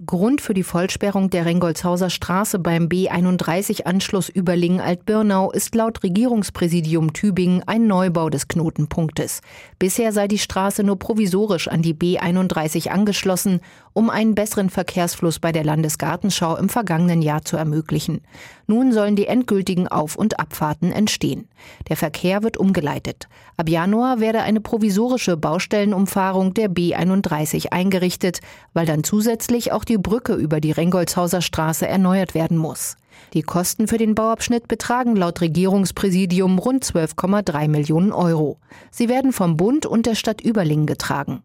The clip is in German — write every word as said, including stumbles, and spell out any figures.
Grund für die Vollsperrung der Rengolzhauser Straße beim B einunddreißig-Anschluss Überlingen-Altbirnau ist laut Regierungspräsidium Tübingen ein Neubau des Knotenpunktes. Bisher sei die Straße nur provisorisch an die B einunddreißig angeschlossen, um einen besseren Verkehrsfluss bei der Landesgartenschau im vergangenen Jahr zu ermöglichen. Nun sollen die endgültigen Auf- und Abfahrten entstehen. Der Verkehr wird umgeleitet. Ab Januar werde eine provisorische Baustellenumfahrung der B einunddreißig eingerichtet, weil dann zusätzlich auch die Brücke über die Rengolzhauser Straße erneuert werden muss. Die Kosten für den Bauabschnitt betragen laut Regierungspräsidium rund zwölf Komma drei Millionen Euro. Sie werden vom Bund und der Stadt Überlingen getragen.